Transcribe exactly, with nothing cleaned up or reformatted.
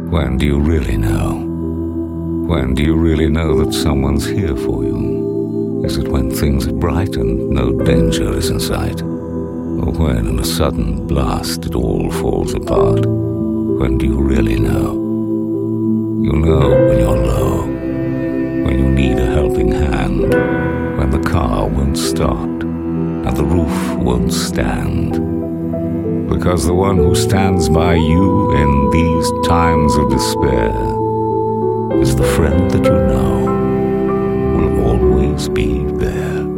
When do you really know? When do you really know that someone's here for you? Is it when things are bright and no danger is in sight? Or when in a sudden blast it all falls apart? When do you really know? You know when you're low, when you need a helping hand, when the car won't start and the roof won't stand. Because the one who stands by you in these times of despair is the friend that you know will always be there.